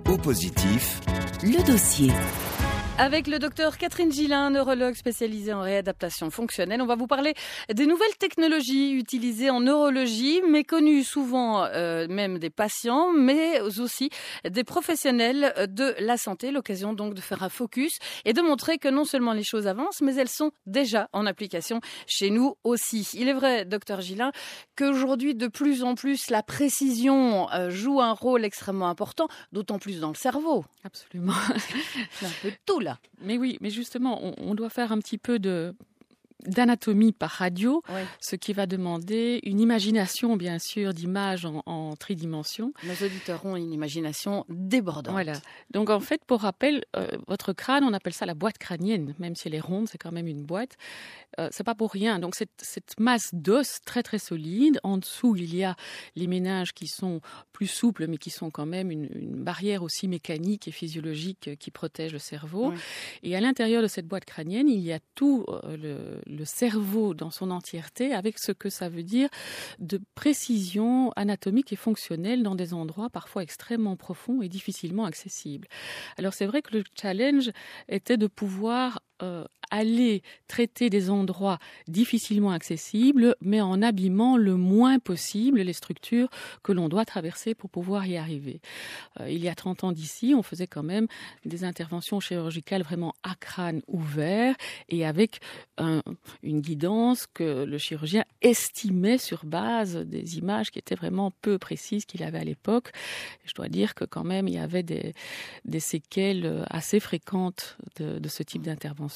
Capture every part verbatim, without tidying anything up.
Au positif, le dossier. Avec le docteur Catherine Gillin, neurologue spécialisée en réadaptation fonctionnelle, on va vous parler des nouvelles technologies utilisées en neurologie, méconnues souvent euh, même des patients, mais aussi des professionnels de la santé. L'occasion donc de faire un focus et de montrer que non seulement les choses avancent, mais elles sont déjà en application chez nous aussi. Il est vrai, docteur Gillin, qu'aujourd'hui, de plus en plus, la précision euh, joue un rôle extrêmement important, d'autant plus dans le cerveau. Absolument. C'est un peu tout là. Mais oui, mais justement, on, on doit faire un petit peu de d'anatomie par radio, Oui. ce qui va demander une imagination, bien sûr, d'images en, en tridimension. Nos auditeurs ont une imagination débordante. Voilà. Donc, en fait, pour rappel, euh, votre crâne, on appelle ça la boîte crânienne. Même si elle est ronde, c'est quand même une boîte. Euh, c'est pas pour rien. Donc, cette, cette masse d'os très, très solide. En dessous, il y a les méninges qui sont plus souples, mais qui sont quand même une, une barrière aussi mécanique et physiologique qui protège le cerveau. Oui. Et à l'intérieur de cette boîte crânienne, il y a tout euh, le le cerveau dans son entièreté, avec ce que ça veut dire de précision anatomique et fonctionnelle dans des endroits parfois extrêmement profonds et difficilement accessibles. Alors c'est vrai que le challenge était de pouvoir euh, aller traiter des endroits difficilement accessibles, mais en abîmant le moins possible les structures que l'on doit traverser pour pouvoir y arriver. Euh, il y a trente ans d'ici, on faisait quand même des interventions chirurgicales vraiment à crâne ouvert et avec un, une guidance que le chirurgien estimait sur base des images qui étaient vraiment peu précises qu'il avait à l'époque. Je dois dire que quand même, il y avait des, des séquelles assez fréquentes de, de ce type d'intervention.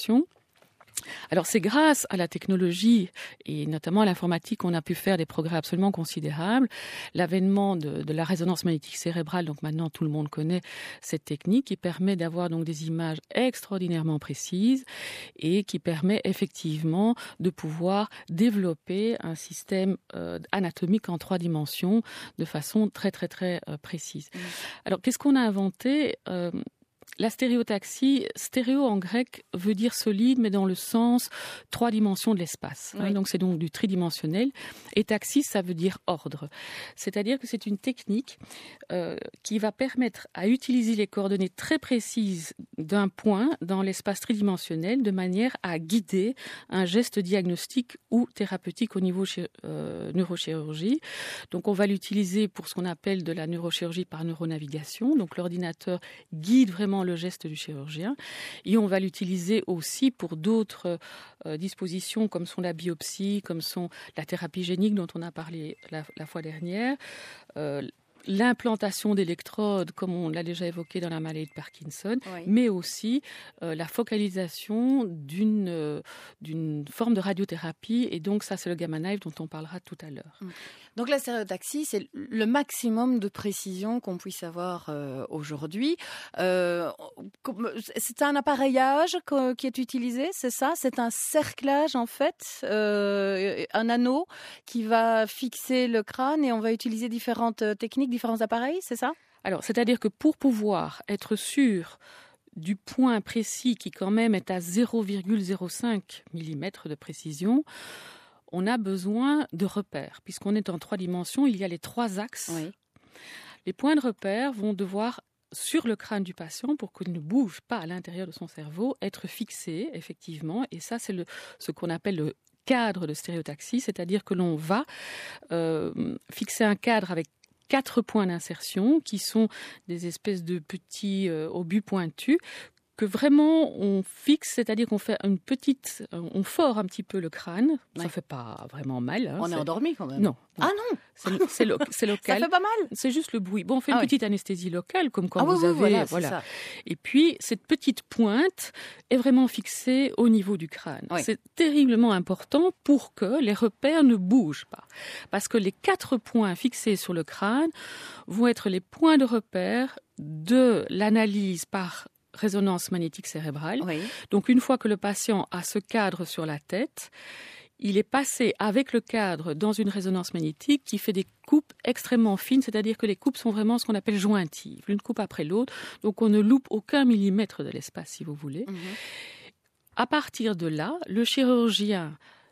Alors c'est grâce à la technologie et notamment à l'informatique qu'on a pu faire des progrès absolument considérables. L'avènement de, de la résonance magnétique cérébrale, donc maintenant tout le monde connaît cette technique qui permet d'avoir donc des images extraordinairement précises et qui permet effectivement de pouvoir développer un système euh, anatomique en trois dimensions de façon très très très euh, précise. Mmh. Alors qu'est-ce qu'on a inventé ? euh, La stéréotaxie, stéréo en grec veut dire solide, mais dans le sens trois dimensions de l'espace. Oui. Hein, donc c'est donc du tridimensionnel. Et taxis, ça veut dire ordre. C'est-à-dire que c'est une technique euh, qui va permettre à utiliser les coordonnées très précises d'un point dans l'espace tridimensionnel de manière à guider un geste diagnostique ou thérapeutique au niveau euh, neurochirurgie. Donc on va l'utiliser pour ce qu'on appelle de la neurochirurgie par neuronavigation. Donc l'ordinateur guide vraiment le geste du chirurgien. Et on va l'utiliser aussi pour d'autres euh, dispositions comme sont la biopsie, comme sont la thérapie génique dont on a parlé la, la fois dernière, euh, l'implantation d'électrodes, comme on l'a déjà évoqué dans la maladie de Parkinson, oui. Mais aussi euh, la focalisation d'une, euh, d'une forme de radiothérapie. Et donc ça, c'est le gamma knife dont on parlera tout à l'heure. Donc la stéréotaxie, c'est le maximum de précision qu'on puisse avoir euh, aujourd'hui. Euh, c'est un appareillage qui est utilisé, c'est ça ? C'est un cerclage en fait, euh, un anneau qui va fixer le crâne et on va utiliser différentes techniques, différents appareils, c'est ça ? Alors, c'est-à-dire que pour pouvoir être sûr du point précis qui quand même est à zéro virgule zéro cinq millimètres de précision, on a besoin de repères. Puisqu'on est en trois dimensions, il y a les trois axes. Oui. Les points de repère vont devoir, sur le crâne du patient, pour qu'il ne bouge pas à l'intérieur de son cerveau, être fixés, effectivement. Et ça, c'est le, ce qu'on appelle le cadre de stéréotaxie, c'est-à-dire que l'on va euh, fixer un cadre avec quatre points d'insertion qui sont des espèces de petits euh, obus pointus que vraiment on fixe, c'est-à-dire qu'on fait une petite, on fore un petit peu le crâne. Ça ouais. fait pas vraiment mal. Hein, on est... est endormi quand même. Non. Ah non. C'est, c'est, lo- c'est local. Ça fait pas mal. C'est juste le bruit. Bon, on fait une ah petite oui. anesthésie locale, comme quand ah vous oui, avez, oui, voilà. voilà. Ça. Et puis cette petite pointe est vraiment fixée au niveau du crâne. Oui. C'est terriblement important pour que les repères ne bougent pas, parce que les quatre points fixés sur le crâne vont être les points de repère de l'analyse par résonance magnétique cérébrale. Oui. Donc une fois que le patient a ce cadre sur la tête, il est passé avec le cadre dans une résonance magnétique qui fait des coupes extrêmement fines, c'est-à-dire que les coupes sont vraiment ce qu'on appelle jointives, l'une coupe après l'autre, donc on ne loupe aucun millimètre de l'espace, si vous voulez. Mm-hmm. À partir de là, le chirurgien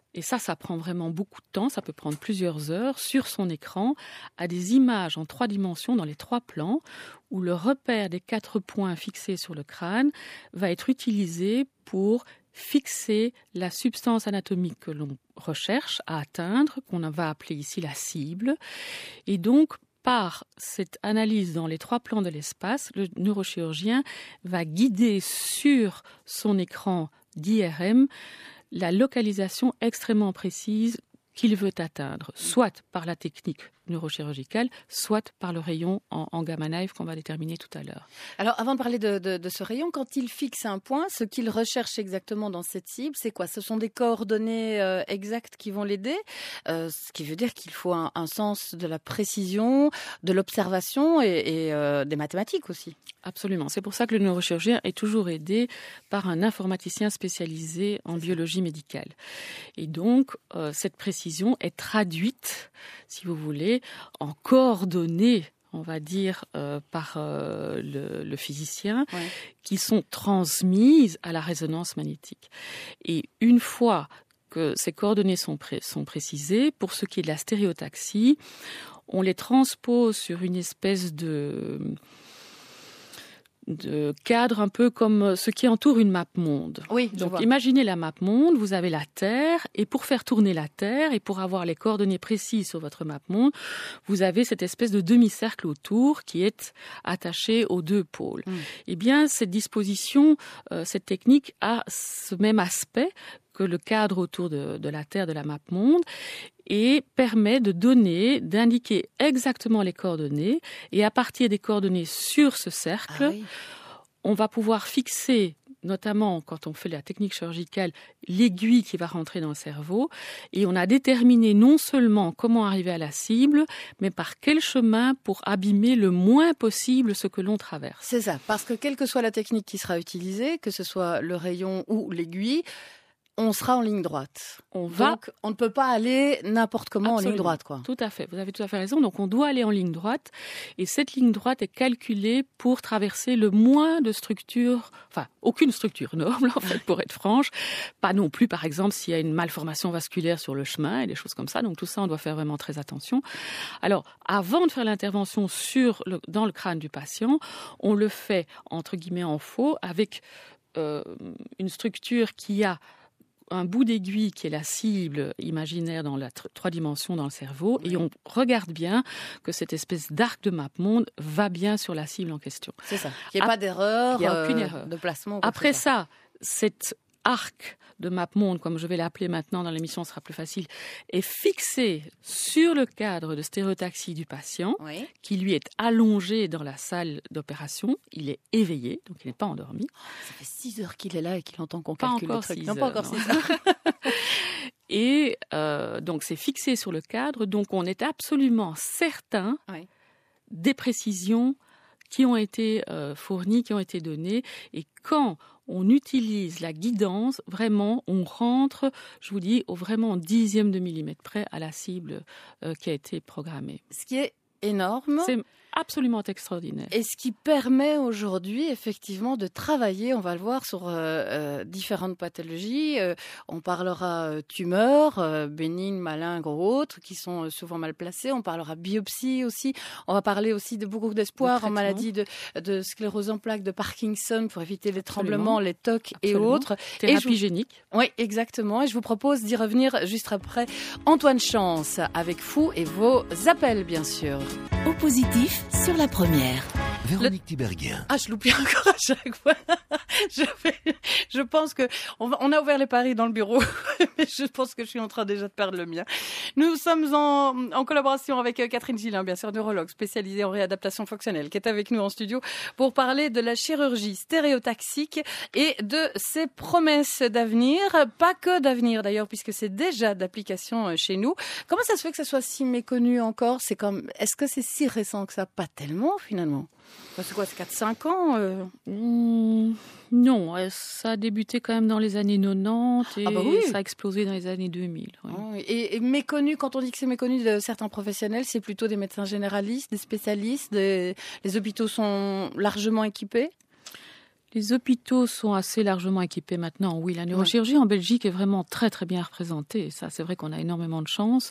et ça, ça prend vraiment beaucoup de temps, ça peut prendre plusieurs heures, sur son écran, à des images en trois dimensions dans les trois plans, où le repère des quatre points fixés sur le crâne va être utilisé pour fixer la substance anatomique que l'on recherche à atteindre, qu'on va appeler ici la cible. Et donc, par cette analyse dans les trois plans de l'espace, le neurochirurgien va guider sur son écran d'I R M la localisation extrêmement précise qu'il veut atteindre, soit par la technique neurochirurgicale, soit par le rayon en, en gamma knife qu'on va déterminer tout à l'heure. Alors, avant de parler de, de, de ce rayon, quand il fixe un point, ce qu'il recherche exactement dans cette cible, c'est quoi? Ce sont des coordonnées euh, exactes qui vont l'aider, euh, ce qui veut dire qu'il faut un, un sens de la précision, de l'observation et, et euh, des mathématiques aussi. Absolument. C'est pour ça que le neurochirurgien est toujours aidé par un informaticien spécialisé en biologie médicale. Et donc, euh, cette précision est traduite, si vous voulez, en coordonnées, on va dire, euh, par euh, le, le physicien, ouais. qui sont transmises à la résonance magnétique. Et une fois que ces coordonnées sont, pré- sont précisées, pour ce qui est de la stéréotaxie, on les transpose sur une espèce de... de cadre un peu comme ce qui entoure une map monde. Oui, donc imaginez la map monde, vous avez la Terre, et pour faire tourner la Terre, et pour avoir les coordonnées précises sur votre map monde, vous avez cette espèce de demi-cercle autour qui est attaché aux deux pôles. Mm. Eh bien, cette disposition, euh, cette technique a ce même aspect que le cadre autour de, de la Terre, de la map monde, et permet de donner, d'indiquer exactement les coordonnées. Et à partir des coordonnées sur ce cercle, ah oui. on va pouvoir fixer, notamment quand on fait la technique chirurgicale, l'aiguille qui va rentrer dans le cerveau. Et on a déterminé non seulement comment arriver à la cible, mais par quel chemin pour abîmer le moins possible ce que l'on traverse. C'est ça, parce que quelle que soit la technique qui sera utilisée, que ce soit le rayon ou l'aiguille, on sera en ligne droite. On va. Donc, on ne peut pas aller n'importe comment Absolument. En ligne droite, quoi. Tout à fait. Vous avez tout à fait raison. Donc, on doit aller en ligne droite. Et cette ligne droite est calculée pour traverser le moins de structures, enfin, aucune structure noble, en fait, pour être franche. Pas non plus, par exemple, s'il y a une malformation vasculaire sur le chemin et des choses comme ça. Donc, tout ça, on doit faire vraiment très attention. Alors, avant de faire l'intervention sur le, dans le crâne du patient, on le fait, entre guillemets, en faux, avec euh, une structure qui a un bout d'aiguille qui est la cible imaginaire dans la tr- trois dimensions dans le cerveau, oui. et on regarde bien que cette espèce d'arc de map monde va bien sur la cible en question. C'est ça. Qu'il n'y ait pas d'erreur, il n'y a aucune euh, erreur de placement. Après ça, cette arc de map monde, comme je vais l'appeler maintenant dans l'émission, ce sera plus facile, est fixé sur le cadre de stéréotaxie du patient, oui. qui lui est allongé dans la salle d'opération. Il est éveillé, donc il n'est pas endormi. Oh, ça fait six heures qu'il est là et qu'il entend qu'on pas calcule encore le truc. Six non, heures, pas encore non. six heures. Et euh, donc c'est fixé sur le cadre, donc on est absolument certain oui. des précisions qui ont été euh, fournies, qui ont été données, et quand on utilise la guidance, vraiment, on rentre, je vous dis, au vraiment dixième de millimètre près à la cible euh, qui a été programmée. Ce qui est énorme. C'est absolument extraordinaire. Et ce qui permet aujourd'hui, effectivement, de travailler, on va le voir, sur euh, euh, différentes pathologies. Euh, on parlera euh, tumeurs, euh, bénignes, malingres ou autres, qui sont euh, souvent mal placées. On parlera biopsie aussi. On va parler aussi de beaucoup d'espoir en maladie de, de sclérose en plaques, de Parkinson, pour éviter les Absolument. Tremblements, les tocs Absolument. Et autres. Thérapie et je... génique. Oui, exactement. Et je vous propose d'y revenir juste après. Antoine Chance, avec vous et vos appels, bien sûr. Au positif sur la première. Véronique Le... Tiberghien. Ah, je loupe encore à chaque fois. je, fais... je pense que on, va... on a ouvert les paris dans le bureau, mais je pense que je suis en train déjà de perdre le mien. Nous sommes en, en collaboration avec Catherine Gillin, bien sûr, neurologue spécialisée en réadaptation fonctionnelle, qui est avec nous en studio pour parler de la chirurgie stéréotaxique et de ses promesses d'avenir. Pas que d'avenir d'ailleurs, puisque c'est déjà d'application chez nous. Comment ça se fait que ça soit si méconnu encore ? C'est comme, est-ce que c'est si récent que ça ? Pas tellement finalement. C'est quoi, c'est quatre cinq ans euh... mmh, Non, ça a débuté quand même dans les années quatre-vingt-dix et ah bah oui. ça a explosé dans les années deux mille. Ouais. Oh, et, et méconnu, quand on dit que c'est méconnu de certains professionnels, c'est plutôt des médecins généralistes, des spécialistes, des... les hôpitaux sont largement équipés ? Les hôpitaux sont assez largement équipés maintenant. Oui, la neurochirurgie oui. en Belgique est vraiment très très bien représentée. Ça, c'est vrai qu'on a énormément de chance.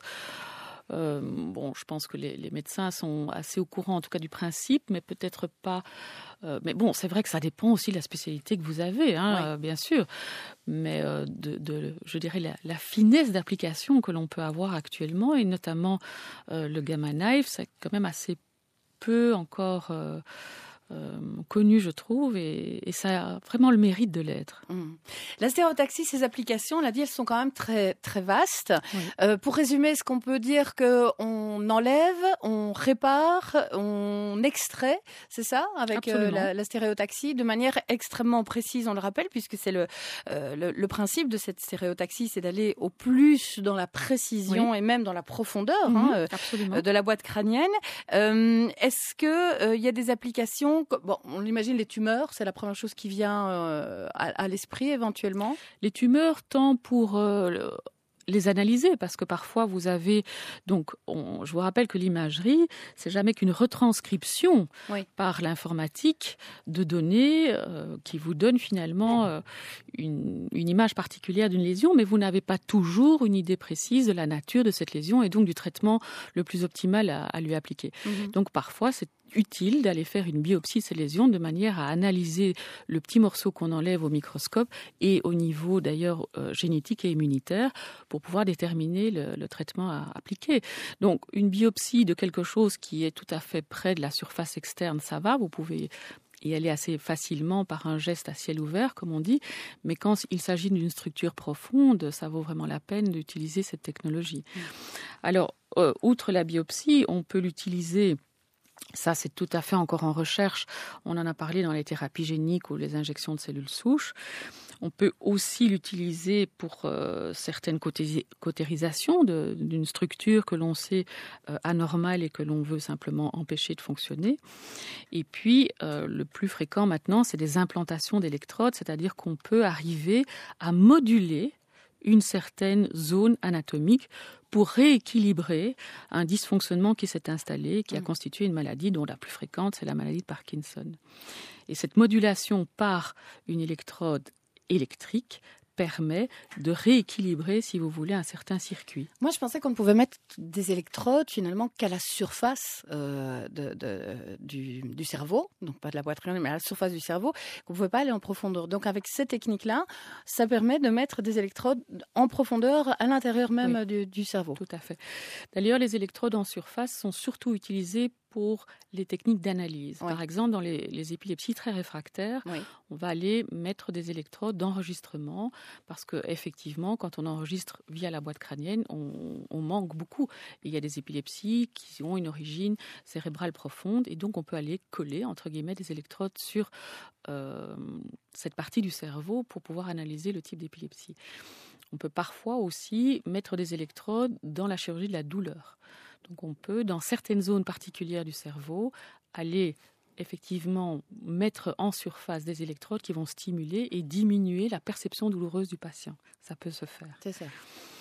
Euh, bon, je pense que les, les médecins sont assez au courant, en tout cas du principe, mais peut-être pas. Euh, mais bon, c'est vrai que ça dépend aussi de la spécialité que vous avez, hein, oui. euh, bien sûr. Mais euh, de, de, je dirais, la, la finesse d'application que l'on peut avoir actuellement, et notamment euh, le Gamma Knife, c'est quand même assez peu encore. Euh, Euh, connu, je trouve, et, et ça a vraiment le mérite de l'être. Mmh. La stéréotaxie, ces applications, on l'a dit, elles sont quand même très, très vastes. Oui. Euh, pour résumer, est-ce qu'on peut dire qu'on enlève, on répare, on extrait, c'est ça, avec euh, la, la stéréotaxie, de manière extrêmement précise, on le rappelle, puisque c'est le, euh, le, le principe de cette stéréotaxie, c'est d'aller au plus dans la précision oui. et même dans la profondeur mmh, hein, euh, de la boîte crânienne. Euh, est-ce qu'il euh, y a des applications. Bon, on imagine les tumeurs, c'est la première chose qui vient euh, à, à l'esprit éventuellement. Les tumeurs, tant pour euh, le, les analyser, parce que parfois vous avez. Donc, on, je vous rappelle que l'imagerie, c'est jamais qu'une retranscription oui. par l'informatique de données euh, qui vous donne finalement euh, une, une image particulière d'une lésion, mais vous n'avez pas toujours une idée précise de la nature de cette lésion et donc du traitement le plus optimal à, à lui appliquer. Mm-hmm. Donc, parfois, c'est utile d'aller faire une biopsie de ces lésions de manière à analyser le petit morceau qu'on enlève au microscope et au niveau d'ailleurs euh, génétique et immunitaire pour pouvoir déterminer le, le traitement à appliquer. Donc une biopsie de quelque chose qui est tout à fait près de la surface externe, ça va, vous pouvez y aller assez facilement par un geste à ciel ouvert, comme on dit, mais quand il s'agit d'une structure profonde, ça vaut vraiment la peine d'utiliser cette technologie. Mmh. Alors, euh, outre la biopsie, on peut l'utiliser. Ça, c'est tout à fait encore en recherche. On en a parlé dans les thérapies géniques ou les injections de cellules souches. On peut aussi l'utiliser pour euh, certaines cautéri- cautérisations de, d'une structure que l'on sait euh, anormale et que l'on veut simplement empêcher de fonctionner. Et puis, euh, le plus fréquent maintenant, c'est des implantations d'électrodes, c'est-à-dire qu'on peut arriver à moduler une certaine zone anatomique pour rééquilibrer un dysfonctionnement qui s'est installé, qui a constitué une maladie dont la plus fréquente, c'est la maladie de Parkinson. Et cette modulation par une électrode électrique permet de rééquilibrer, si vous voulez, un certain circuit. Moi, je pensais qu'on ne pouvait mettre des électrodes, finalement, qu'à la surface euh, de, de, du, du cerveau, donc pas de la boîte crânienne, mais à la surface du cerveau, qu'on ne pouvait pas aller en profondeur. Donc, avec cette technique-là, ça permet de mettre des électrodes en profondeur à l'intérieur même oui. du, du cerveau. Tout à fait. D'ailleurs, les électrodes en surface sont surtout utilisées pour les techniques d'analyse. Oui. Par exemple, dans les, les épilepsies très réfractaires, oui. on va aller mettre des électrodes d'enregistrement parce qu'effectivement, quand on enregistre via la boîte crânienne, on, on manque beaucoup. Et il y a des épilepsies qui ont une origine cérébrale profonde et donc on peut aller coller, entre guillemets, des électrodes sur euh, cette partie du cerveau pour pouvoir analyser le type d'épilepsie. On peut parfois aussi mettre des électrodes dans la chirurgie de la douleur. Donc on peut, dans certaines zones particulières du cerveau, aller effectivement mettre en surface des électrodes qui vont stimuler et diminuer la perception douloureuse du patient. Ça peut se faire. C'est ça.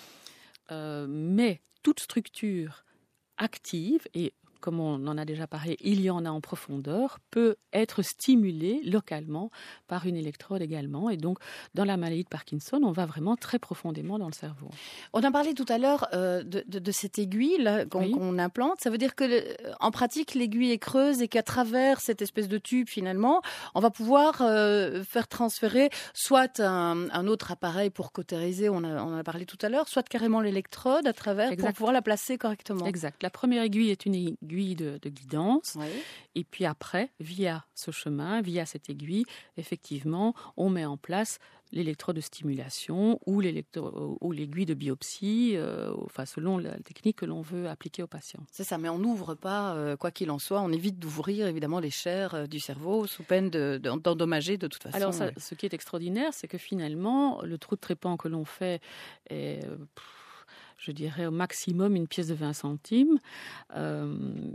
Euh, mais toute structure active, et comme on en a déjà parlé, il y en a en profondeur, peut être stimulée localement par une électrode également. Et donc, dans la maladie de Parkinson, on va vraiment très profondément dans le cerveau. On a parlé tout à l'heure euh, de, de, de cette aiguille là, qu'on, oui. qu'on implante. Ça veut dire que, le, en pratique, l'aiguille est creuse et qu'à travers cette espèce de tube, finalement, on va pouvoir euh, faire transférer soit un, un autre appareil pour cautériser, on, a, on en a parlé tout à l'heure, soit carrément l'électrode à travers exact. Pour pouvoir la placer correctement. Exact. La première aiguille est une aiguille De, de guidance oui. et puis après, via ce chemin, via cette aiguille, effectivement, on met en place l'électrode de stimulation ou, l'électro- ou l'aiguille de biopsie, euh, enfin, selon la technique que l'on veut appliquer au patient. C'est ça, mais on n'ouvre pas, euh, quoi qu'il en soit, on évite d'ouvrir évidemment les chairs euh, du cerveau sous peine de, de, d'endommager de toute façon. Alors, ça, ce qui est extraordinaire, c'est que finalement, le trou de trépan que l'on fait est... Euh, pff, je dirais au maximum une pièce de vingt centimes. Euh,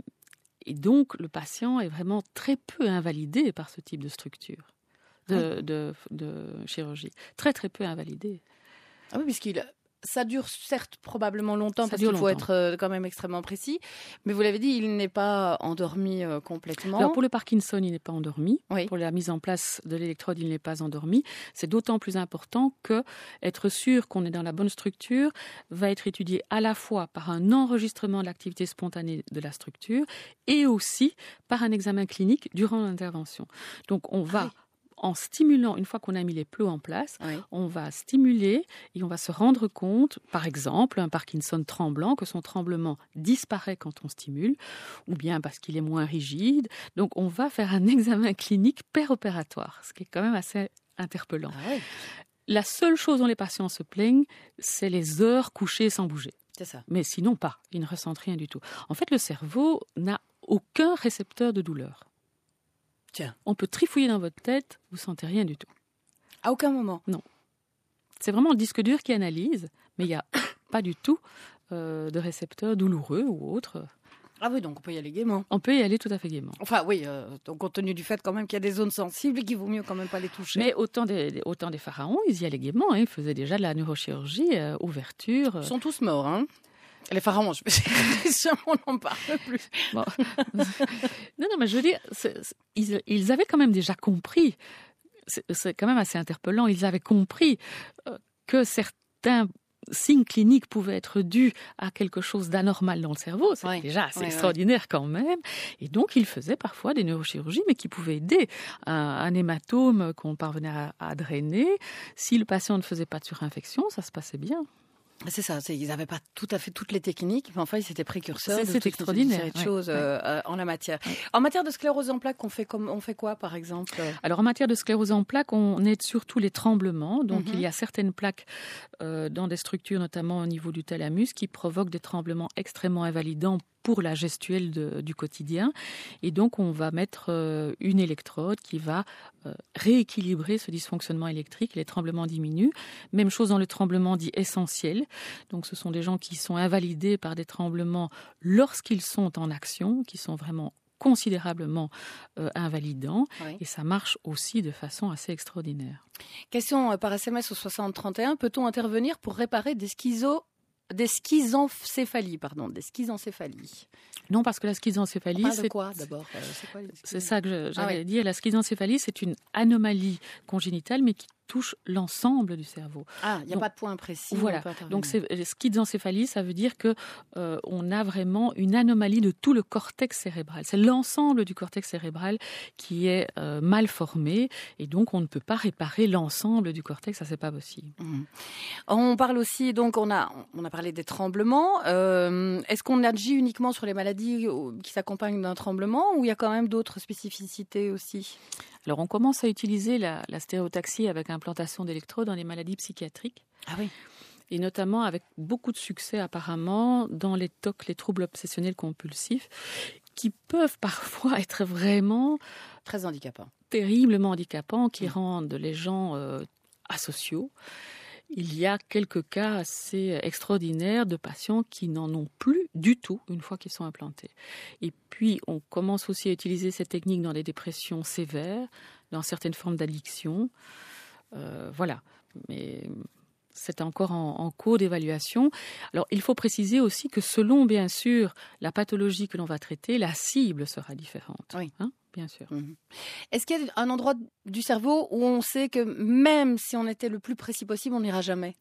et donc, le patient est vraiment très peu invalidé par ce type de structure, de, oui. de, de chirurgie. Très, très peu invalidé. Ah oui, puisqu'il ça dure certes probablement longtemps, Ça parce dure qu'il faut longtemps. être euh, quand même extrêmement précis. Mais vous l'avez dit, il n'est pas endormi euh, complètement. Alors pour le Parkinson, il n'est pas endormi. Oui. Pour la mise en place de l'électrode, il n'est pas endormi. C'est d'autant plus important que être sûr qu'on est dans la bonne structure va être étudié à la fois par un enregistrement de l'activité spontanée de la structure et aussi par un examen clinique durant l'intervention. Donc on va... Ah oui. En stimulant, une fois qu'on a mis les plots en place, Oui. on va stimuler et on va se rendre compte, par exemple, un Parkinson tremblant, que son tremblement disparaît quand on stimule, ou bien parce qu'il est moins rigide. Donc, on va faire un examen clinique péropératoire, ce qui est quand même assez interpellant. Ah ouais, La seule chose dont les patients se plaignent, c'est les heures couchées sans bouger. c'est ça. Mais sinon pas, ils ne ressentent rien du tout. En fait, le cerveau n'a aucun récepteur de douleur. Tiens. On peut trifouiller dans votre tête, vous sentez rien du tout. À aucun moment. C'est vraiment le disque dur qui analyse, mais il n'y a pas du tout euh, de récepteur douloureux ou autre. Ah oui, donc on peut y aller gaiement. On peut y aller tout à fait gaiement. Enfin oui, euh, donc compte tenu du fait quand même qu'il y a des zones sensibles et qu'il vaut mieux quand même pas les toucher. Mais autant des, autant des pharaons, ils y allaient gaiement. Hein, ils faisaient déjà de la neurochirurgie, euh, ouverture. euh. Ils sont tous morts, hein. Les pharaons, je on n'en parle plus. Bon. non, non, mais je veux dire, c'est- c'est- ils, ils avaient quand même déjà compris. C'est, c'est quand même assez interpellant. Ils avaient compris euh, que certains signes cliniques pouvaient être dus à quelque chose d'anormal dans le cerveau. C'est Oui. déjà assez Oui, oui. extraordinaire quand même. Et donc, ils faisaient parfois des neurochirurgies, mais qui pouvaient aider. Un, un hématome qu'on parvenait à, à drainer. Si le patient ne faisait pas de surinfection, ça se passait bien. C'est ça, c'est, ils n'avaient pas tout à fait toutes les techniques, mais enfin, ils étaient précurseurs C'est- de c'est toute une extraordinaire, série de ouais, choses ouais. euh, euh, en la matière. Ouais. En matière de sclérose en plaques, on fait, comme, on fait quoi, par exemple? Alors en matière de sclérose en plaques, on aide surtout les tremblements. Donc Mhm. il y a certaines plaques euh, dans des structures, notamment au niveau du thalamus, qui provoquent des tremblements extrêmement invalidants pour la gestuelle de- du quotidien. Et donc on va mettre euh, une électrode qui va euh, rééquilibrer ce dysfonctionnement électrique. Les tremblements diminuent. Même chose dans le tremblement dit essentiel. Donc ce sont des gens qui sont invalidés par des tremblements lorsqu'ils sont en action, qui sont vraiment considérablement euh, invalidants. Oui. Et ça marche aussi de façon assez extraordinaire. Question euh, par S M S au soixante trente et un. Peut-on intervenir pour réparer des schizo... des schizencéphalies, pardon, des schizencéphalies? Non, parce que la On schizencéphalie, parle de c'est quoi, d'abord? Euh, c'est quoi, les c'est schizos- ça que je- j'allais Ah ouais. dire. La schizencéphalie, c'est une anomalie congénitale, mais qui touche l'ensemble du cerveau. Ah, il n'y a Donc, pas de point précis. voilà. on peut intervenir. Donc, c'est, euh, schizencéphalie, ça veut dire que euh, on a vraiment une anomalie de tout le cortex cérébral. C'est l'ensemble du cortex cérébral qui est euh, mal formé, et donc on ne peut pas réparer l'ensemble du cortex. Ça, c'est pas possible. Mhm. On parle aussi, donc on a, on a parlé des tremblements. Euh, est-ce qu'on agit uniquement sur les maladies qui s'accompagnent d'un tremblement ou il y a quand même d'autres spécificités aussi? Alors, on commence à utiliser la, la stéréotaxie avec implantation d'électrodes dans les maladies psychiatriques. Ah oui. Et notamment avec beaucoup de succès apparemment dans les T O C, les troubles obsessionnels compulsifs, qui peuvent parfois être vraiment Très handicapant. terriblement handicapants, qui Mm. rendent les gens euh, asociaux. Il y a quelques cas assez extraordinaires de patients qui n'en ont plus du tout une fois qu'ils sont implantés. Et puis, on commence aussi à utiliser cette technique dans des dépressions sévères, dans certaines formes d'addiction. Euh, voilà. Mais c'est encore en, en cours d'évaluation. Alors, il faut préciser aussi que selon, bien sûr, la pathologie que l'on va traiter, la cible sera différente. Oui. Hein, bien sûr. Mhm. Est-ce qu'il y a un endroit du cerveau où on sait que même si on était le plus précis possible, on n'ira jamais?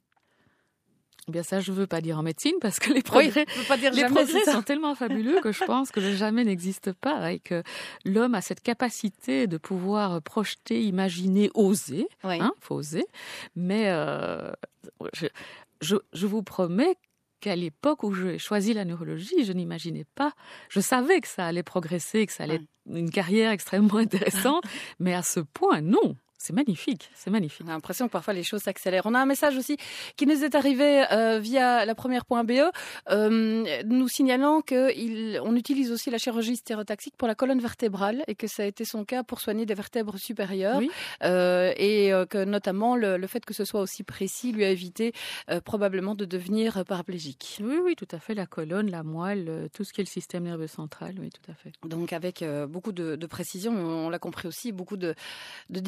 Eh bien, ça, je ne veux pas dire en médecine parce que les Oui, progrès, on peut pas dire les jamais, progrès c'est ça. sont tellement fabuleux que je pense que le jamais n'existe pas et que l'homme a cette capacité de pouvoir projeter, imaginer, oser. Oui. Hein, faut oser. Mais euh, je, je, je vous promets qu'à l'époque où j'ai choisi la neurologie, je n'imaginais pas. Je savais que ça allait progresser, que ça allait Ouais. être une carrière extrêmement intéressante, mais à ce point, non. C'est magnifique, c'est magnifique. On a l'impression que parfois les choses s'accélèrent. On a un message aussi qui nous est arrivé euh, via la première point B E, euh, nous signalant qu'on utilise aussi la chirurgie stéréotaxique pour la colonne vertébrale et que ça a été son cas pour soigner des vertèbres supérieures. Oui. Euh, et euh, que notamment le, le fait que ce soit aussi précis lui a évité euh, probablement de devenir paraplégique. Oui, oui, tout à fait. La colonne, la moelle, euh, tout ce qui est le système nerveux central, oui, tout à fait. Donc avec euh, beaucoup de, de précision, mais on l'a compris aussi, beaucoup de, de difficultés.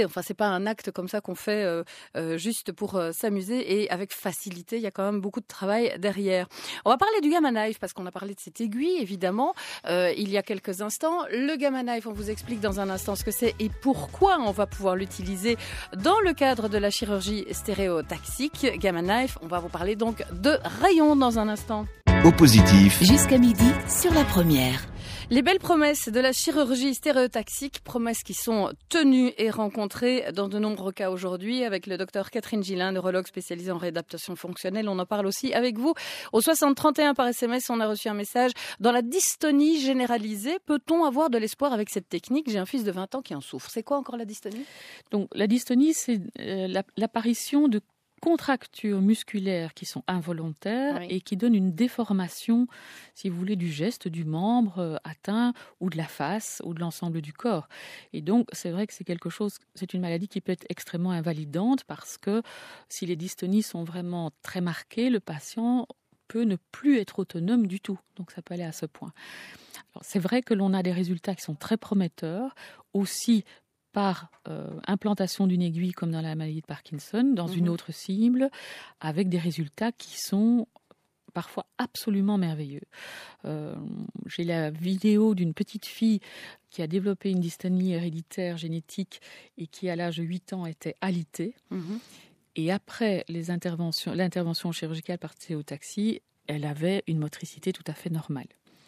s'amuser. Enfin, c'est pas un acte comme ça qu'on fait euh, euh, juste pour euh, s'amuser et avec facilité. Il y a quand même beaucoup de travail derrière. On va parler du Gamma Knife parce qu'on a parlé de cette aiguille, évidemment, euh, il y a quelques instants. Le Gamma Knife, on vous explique dans un instant ce que c'est et pourquoi on va pouvoir l'utiliser dans le cadre de la chirurgie stéréotaxique. Gamma Knife, on va vous parler donc de rayons dans un instant. Au positif. Jusqu'à midi sur la première. Les belles promesses de la chirurgie stéréotaxique, promesses qui sont tenues et rencontrées dans de nombreux cas aujourd'hui avec le docteur Catherine Gillin, neurologue spécialisée en réadaptation fonctionnelle. On en parle aussi avec vous. Au soixante trente et un par S M S, on a reçu un message. Dans la dystonie généralisée, peut-on avoir de l'espoir avec cette technique ? J'ai un fils de vingt ans qui en souffre. C'est quoi encore la dystonie ? Donc la dystonie, c'est euh, l'apparition de contractures musculaires qui sont involontaires oui. et qui donnent une déformation, si vous voulez, du geste, du membre euh, atteint ou de la face ou de l'ensemble du corps. Et donc, c'est vrai que c'est quelque chose, c'est une maladie qui peut être extrêmement invalidante parce que si les dystonies sont vraiment très marquées, le patient peut ne plus être autonome du tout. Donc, ça peut aller à ce point. Alors, c'est vrai que l'on a des résultats qui sont très prometteurs, aussi par euh, implantation d'une aiguille comme dans la maladie de Parkinson, dans mmh. une autre cible, avec des résultats qui sont parfois absolument merveilleux. Euh, j'ai la vidéo d'une petite fille qui a développé une dystonie héréditaire génétique et qui, à l'âge de huit ans, était alitée. Mmh. Et après les interventions, l'intervention chirurgicale par stéréotaxie, elle avait une motricité tout à fait normale.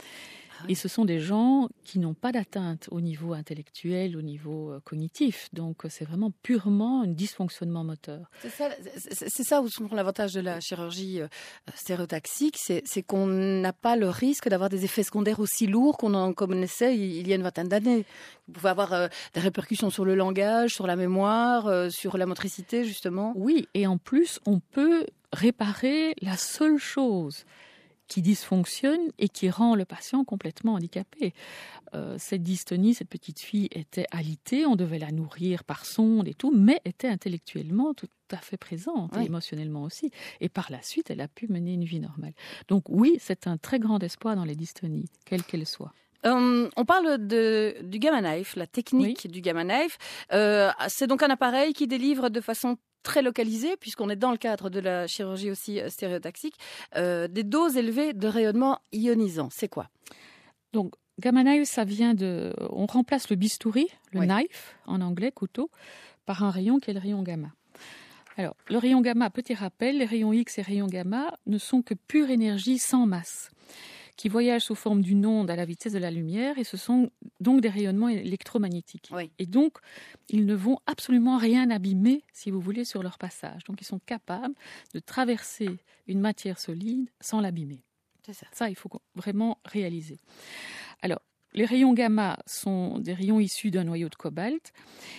Et ce sont des gens qui n'ont pas d'atteinte au niveau intellectuel, au niveau euh, cognitif. Donc, c'est vraiment purement un dysfonctionnement moteur. C'est ça, c'est, c'est ça aussi l'avantage de la chirurgie euh, stéréotaxique, c'est, c'est qu'on n'a pas le risque d'avoir des effets secondaires aussi lourds qu'on en connaissait il, il y a une vingtaine d'années. Vous pouvez avoir euh, des répercussions sur le langage, sur la mémoire, euh, sur la motricité, justement. Oui, et en plus, on peut réparer la seule chose qui dysfonctionne et qui rend le patient complètement handicapé. Euh, cette dystonie, cette petite fille était alitée, on devait la nourrir par sonde et tout, mais était intellectuellement tout à fait présente, oui. et émotionnellement aussi. Et par la suite, elle a pu mener une vie normale. Donc oui, c'est un très grand espoir dans les dystonies, quelles qu'elles soient. Euh, on parle de, du Gamma Knife, la technique oui. du Gamma Knife. Euh, c'est donc un appareil qui délivre de façon très localisée, puisqu'on est dans le cadre de la chirurgie aussi stéréotaxique, euh, des doses élevées de rayonnement ionisant. C'est quoi ? Donc, Gamma Knife, ça vient de... On remplace le bistouri, le oui. knife, en anglais, couteau, par un rayon qui est le rayon gamma. Alors, le rayon gamma, petit rappel, les rayons X et rayons gamma ne sont que pure énergie sans masse, qui voyagent sous forme d'une onde à la vitesse de la lumière, et ce sont donc des rayonnements électromagnétiques. Oui. Et donc, ils ne vont absolument rien abîmer, si vous voulez, sur leur passage. Donc, ils sont capables de traverser une matière solide sans l'abîmer. C'est ça. Ça, il faut vraiment réaliser. Alors, les rayons gamma sont des rayons issus d'un noyau de cobalt.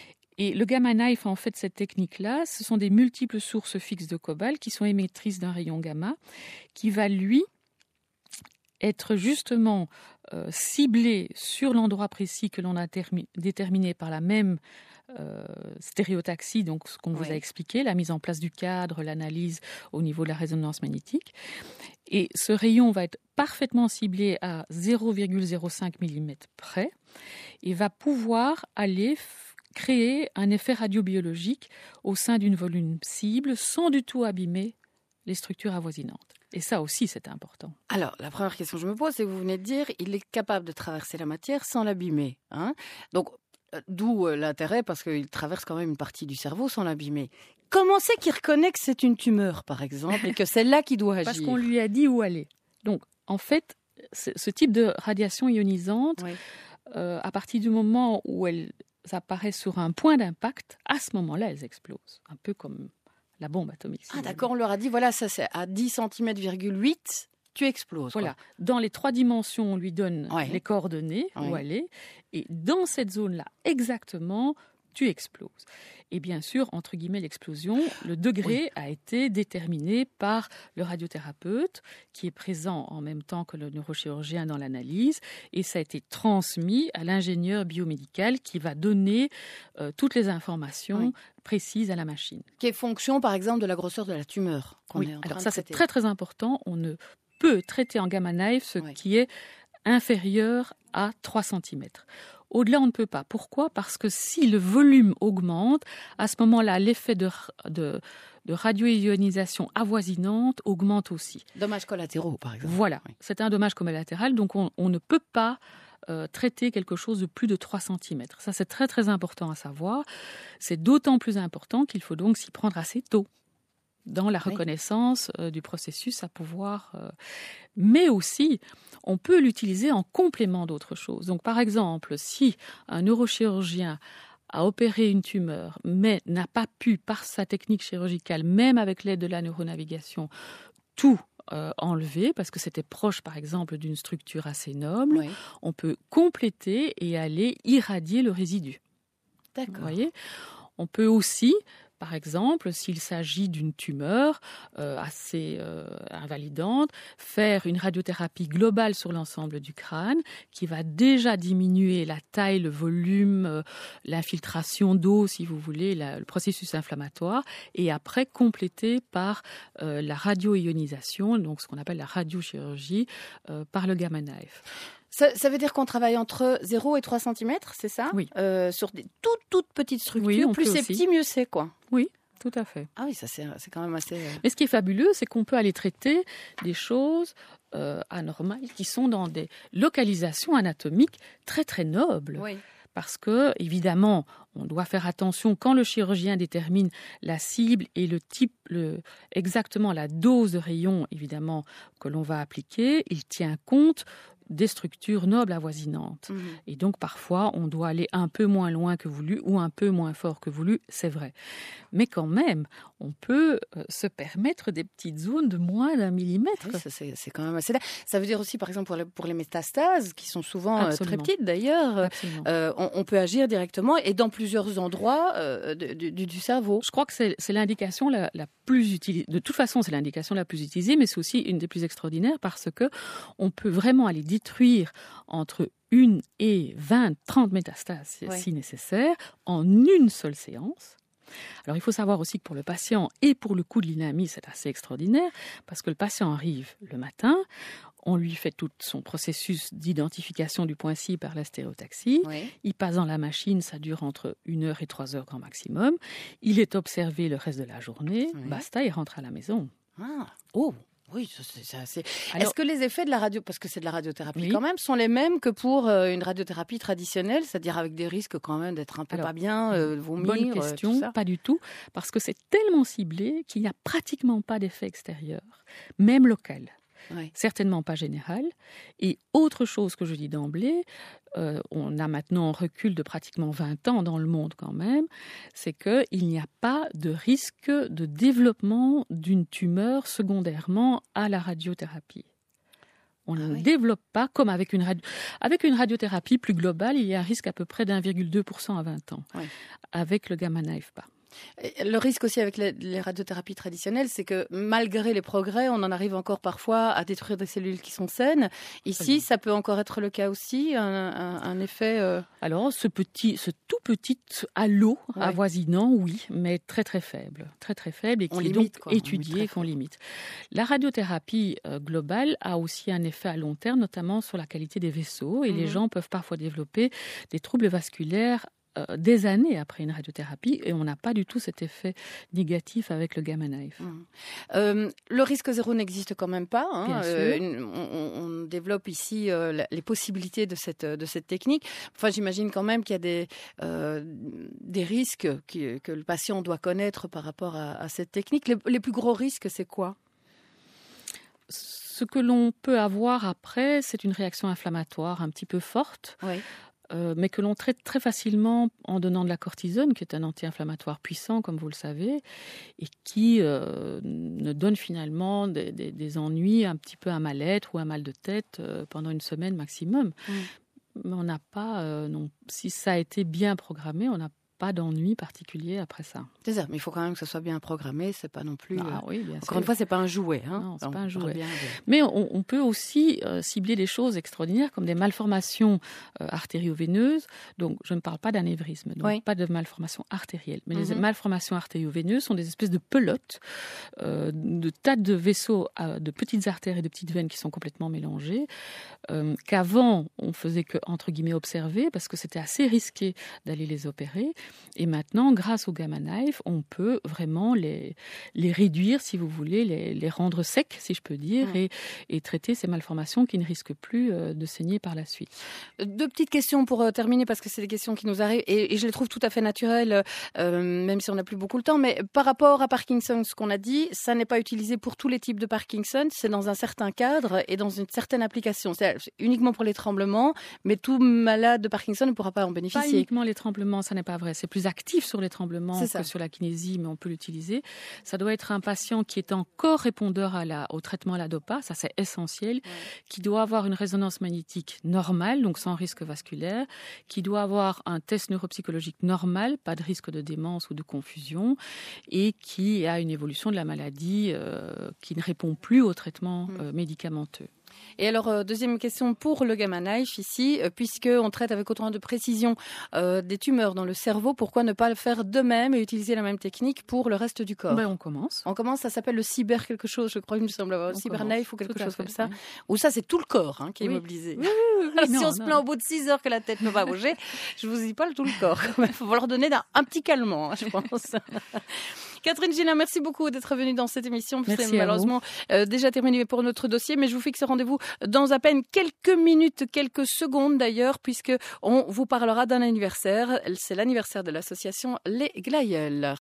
Et le Gamma Knife, en fait, cette technique-là, ce sont des multiples sources fixes de cobalt qui sont émettrices d'un rayon gamma, qui va, lui, être justement euh, ciblé sur l'endroit précis que l'on a termi- déterminé par la même euh, stéréotaxie, donc ce qu'on oui. vous a expliqué, la mise en place du cadre, l'analyse au niveau de la résonance magnétique. Et ce rayon va être parfaitement ciblé à zéro virgule zéro cinq millimètres près et va pouvoir aller f- créer un effet radiobiologique au sein d'une volume cible sans du tout abîmer les structures avoisinantes. Et ça aussi, c'est important. Alors, la première question que je me pose, c'est que vous venez de dire il est capable de traverser la matière sans l'abîmer. Hein ? Donc, euh, d'où euh, l'intérêt, parce qu'il traverse quand même une partie du cerveau sans l'abîmer. Comment c'est qu'il reconnaît que c'est une tumeur, par exemple, et que c'est là qu'il doit agir ? Parce qu'on lui a dit où aller. Donc, en fait, ce type de radiation ionisante, oui. euh, à partir du moment où elles apparaissent sur un point d'impact, à ce moment-là, elles explosent. Un peu comme la bombe atomique. Si ah d'accord, on leur a dit, voilà, ça c'est à dix centimètres virgule huit, tu exploses. Voilà. Quoi. Dans les trois dimensions, on lui donne ouais. les coordonnées, ouais. où aller, et dans cette zone-là, exactement, tu exploses. Et bien sûr, entre guillemets, l'explosion, le degré oui. a été déterminé par le radiothérapeute, qui est présent en même temps que le neurochirurgien dans l'analyse, et ça a été transmis à l'ingénieur biomédical qui va donner euh, toutes les informations oui. précises à la machine. Qui est fonction, par exemple, de la grosseur de la tumeur. Qu'on oui, est en alors train ça de c'est traiter. très très important, on ne peut traiter en Gamma Knife ce oui. qui est inférieur à trois centimètres. Au-delà, on ne peut pas. Pourquoi ? Parce que si le volume augmente, à ce moment-là, l'effet de, de, de radio-ionisation avoisinante augmente aussi. Dommages collatéraux, par exemple. Voilà, oui. C'est un dommage collatéral, donc on, on ne peut pas euh, traiter quelque chose de plus de trois centimètres. Ça, c'est très très important à savoir. C'est d'autant plus important qu'il faut donc s'y prendre assez tôt dans la reconnaissance oui. euh, du processus à pouvoir... Euh... Mais aussi, on peut l'utiliser en complément d'autres choses. Donc, par exemple, si un neurochirurgien a opéré une tumeur, mais n'a pas pu, par sa technique chirurgicale, même avec l'aide de la neuronavigation, tout euh, enlever, parce que c'était proche, par exemple, d'une structure assez noble, oui. on peut compléter et aller irradier le résidu. D'accord. Vous voyez ? On peut aussi... Par exemple, s'il s'agit d'une tumeur euh, assez euh, invalidante, faire une radiothérapie globale sur l'ensemble du crâne qui va déjà diminuer la taille, le volume, euh, l'infiltration d'eau, si vous voulez, la, le processus inflammatoire, et après compléter par euh, la radio-ionisation, donc ce qu'on appelle la radiochirurgie, euh, par le gamma knife. Ça, ça veut dire qu'on travaille entre zéro et trois centimètres, c'est ça ? Oui. Euh, sur des toutes, toutes petites structures. Oui, plus c'est petit, mieux c'est, quoi. Oui, tout à fait. Ah oui, ça c'est, c'est quand même assez... Euh... Mais ce qui est fabuleux, c'est qu'on peut aller traiter des choses euh, anormales qui sont dans des localisations anatomiques très, très nobles. Oui. Parce que, évidemment, on doit faire attention quand le chirurgien détermine la cible et le type, le, exactement la dose de rayon, évidemment, que l'on va appliquer. Il tient compte des structures nobles avoisinantes. Mmh. Et donc, parfois, on doit aller un peu moins loin que voulu ou un peu moins fort que voulu, c'est vrai. Mais quand même, on peut euh, se permettre des petites zones de moins d'un millimètre. Oui, ça, c'est, c'est quand même assez... Ça veut dire aussi, par exemple, pour les, pour les métastases, qui sont souvent euh, très petites d'ailleurs, euh, on, on peut agir directement et dans plusieurs endroits euh, de, du, du cerveau. Je crois que c'est, c'est l'indication la, la plus utilisée. De toute façon, c'est l'indication la plus utilisée, mais c'est aussi une des plus extraordinaires parce que on peut vraiment aller détruire entre une et vingt, trente métastases, oui. si nécessaire, en une seule séance. Alors, il faut savoir aussi que pour le patient et pour le coût de l'INAMI, c'est assez extraordinaire parce que le patient arrive le matin, on lui fait tout son processus d'identification du point cible par la stéréotaxie. Oui. Il passe dans la machine, ça dure entre une heure et trois heures grand maximum. Il est observé le reste de la journée. Oui. Basta, il rentre à la maison. Ah, oh oui, c'est, c'est assez... Alors, est-ce que les effets de la radio, parce que c'est de la radiothérapie oui. quand même, sont les mêmes que pour euh, une radiothérapie traditionnelle, c'est-à-dire avec des risques quand même d'être un peu alors, pas bien, euh, vomir, bonne question, euh, tout ça. Pas du tout, parce que c'est tellement ciblé qu'il n'y a pratiquement pas d'effet extérieur, même local. Oui. Certainement pas général. Et autre chose que je dis d'emblée, euh, on a maintenant un recul de pratiquement vingt ans dans le monde quand même, c'est qu'il n'y a pas de risque de développement d'une tumeur secondairement à la radiothérapie. On ah ne oui. développe pas comme avec une, radio... avec une radiothérapie plus globale, il y a un risque à peu près d'un virgule deux pour cent à vingt ans. Oui. Avec le gamma knife, pas. Le risque aussi avec les, les radiothérapies traditionnelles, c'est que malgré les progrès, on en arrive encore parfois à détruire des cellules qui sont saines. Ici, ça peut encore être le cas aussi, un, un, un effet... Euh... Alors, ce, petit, ce tout petit halo ouais. avoisinant, oui, mais très très faible. Très très faible et qui on est limite, donc quoi. étudié et qu'on limite. La radiothérapie euh, globale a aussi un effet à long terme, notamment sur la qualité des vaisseaux. Et mmh. les gens peuvent parfois développer des troubles vasculaires des années après une radiothérapie et on n'a pas du tout cet effet négatif avec le gamma knife. Mmh. Euh, le risque zéro n'existe quand même pas. Hein. Bien euh, sûr. Une, on, on développe ici euh, les possibilités de cette, de cette technique. Enfin, j'imagine quand même qu'il y a des, euh, des risques qui, que le patient doit connaître par rapport à, à cette technique. Les, les plus gros risques, c'est quoi ? Ce que l'on peut avoir après, c'est une réaction inflammatoire un petit peu forte. Oui. Euh, mais que l'on traite très facilement en donnant de la cortisone, qui est un anti-inflammatoire puissant, comme vous le savez, et qui euh, ne donne finalement des, des, des ennuis, un petit peu un mal-être ou un mal de tête euh, pendant une semaine maximum. Mmh. Mais on n'a pas, euh, non, si ça a été bien programmé, on n'a pas d'ennui particulier après ça. C'est ça, mais il faut quand même que ce soit bien programmé, c'est pas non plus... Ah, euh... oui, bien Encore sûr. une fois, c'est pas un jouet. Hein. Non, c'est on pas un jouet. Bien de... Mais on, on peut aussi euh, cibler des choses extraordinaires comme des malformations euh, artério-veineuses. Donc, je ne parle pas d'anévrisme, donc oui. pas de malformations artérielles. Mais mm-hmm. les malformations artério-veineuses sont des espèces de pelotes, euh, de tas de vaisseaux, euh, de petites artères et de petites veines qui sont complètement mélangées, euh, qu'avant, on faisait que, entre guillemets, observer, parce que c'était assez risqué d'aller les opérer. Et maintenant, grâce au Gamma Knife, on peut vraiment les, les réduire, si vous voulez, les, les rendre secs, si je peux dire, mmh. et, et traiter ces malformations qui ne risquent plus euh, de saigner par la suite. Deux petites questions pour euh, terminer, parce que c'est des questions qui nous arrivent, et, et je les trouve tout à fait naturelles, euh, même si on n'a plus beaucoup le temps, mais par rapport à Parkinson, ce qu'on a dit, ça n'est pas utilisé pour tous les types de Parkinson, c'est dans un certain cadre et dans une certaine application. C'est uniquement pour les tremblements, mais tout malade de Parkinson ne pourra pas en bénéficier. Pas uniquement les tremblements, ça n'est pas vrai. C'est plus actif sur les tremblements c'est que ça. sur la kinésie, mais on peut l'utiliser. Ça doit être un patient qui est encore répondeur à la, au traitement à la dopa, ça c'est essentiel, ouais. qui doit avoir une résonance magnétique normale, donc sans risque vasculaire, qui doit avoir un test neuropsychologique normal, pas de risque de démence ou de confusion, et qui a une évolution de la maladie euh, qui ne répond plus au traitement euh, médicamenteux. Et alors, euh, deuxième question pour le Gamma Knife ici, euh, puisqu'on traite avec autant de précision euh, des tumeurs dans le cerveau, pourquoi ne pas le faire de même et utiliser la même technique pour le reste du corps? Ben, on commence. On commence, ça s'appelle le cyber quelque chose, je crois, il me semble avoir, le cyber knife ou quelque chose fait, comme ça. Oui. Ou ça, c'est tout le corps hein, qui est oui. immobilisé. Oui, oui, oui, oui. si non, on se non. plaint au bout de six heures que la tête ne va bouger, je vous dis pas tout le corps. Il faut leur donner un, un petit calmant, hein, je pense. Catherine Gillin, merci beaucoup d'être venue dans cette émission. Merci c'est malheureusement euh, déjà terminé pour notre dossier, mais je vous fixe rendez-vous dans à peine quelques minutes, quelques secondes d'ailleurs, puisque on vous parlera d'un anniversaire. C'est l'anniversaire de l'association Les Glaïeuls.